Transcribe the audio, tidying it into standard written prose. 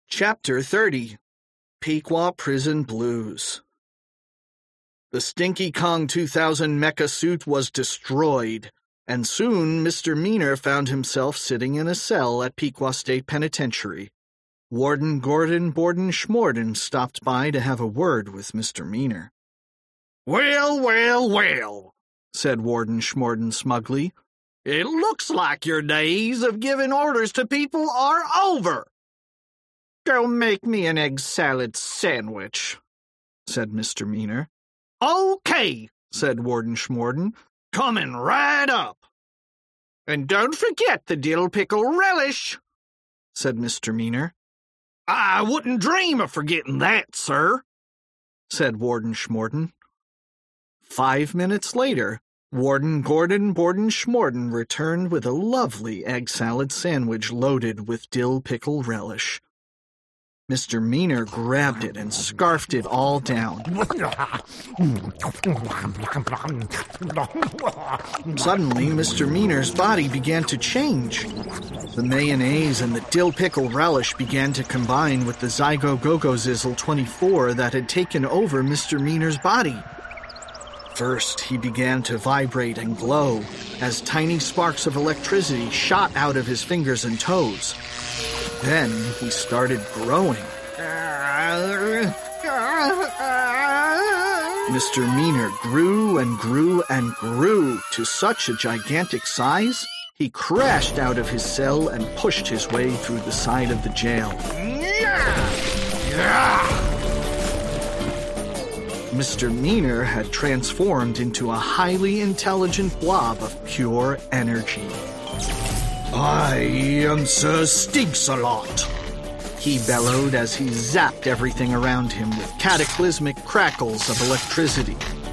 Chapter 30. Pequot Prison Blues. The Stinky Kong 2000 mecha suit was destroyed, and soon Mr. Meaner found himself sitting in a cell at Pequot State Penitentiary. Warden Gordon Borden Schmorden stopped by to have a word with Mr. Meaner. Well, said Warden Schmorden smugly. It looks like your days of giving orders to people are over. Go make me an egg salad sandwich, said Mr. Meaner. Okay, said Warden Schmorden. Coming right up. And don't forget the dill pickle relish, said Mr. Meaner. I wouldn't dream of forgetting that, sir, said Warden Schmorden. 5 minutes later, Warden Gordon Borden Schmorden returned with a lovely egg salad sandwich loaded with dill pickle relish. Mr. Meaner grabbed it and scarfed it all down. Suddenly, Mr. Meaner's body began to change. The mayonnaise and the dill pickle relish began to combine with the Zygo-Gogo-Zizzle 24 that had taken over Mr. Meaner's body. First, he began to vibrate and glow as tiny sparks of electricity shot out of his fingers and toes. Then he started growing. Mr. Meaner grew and grew and grew to such a gigantic size, he crashed out of his cell and pushed his way through the side of the jail. Mr. Meaner had transformed into a highly intelligent blob of pure energy. I am Sir Stigsalot, he bellowed as he zapped everything around him with cataclysmic crackles of electricity.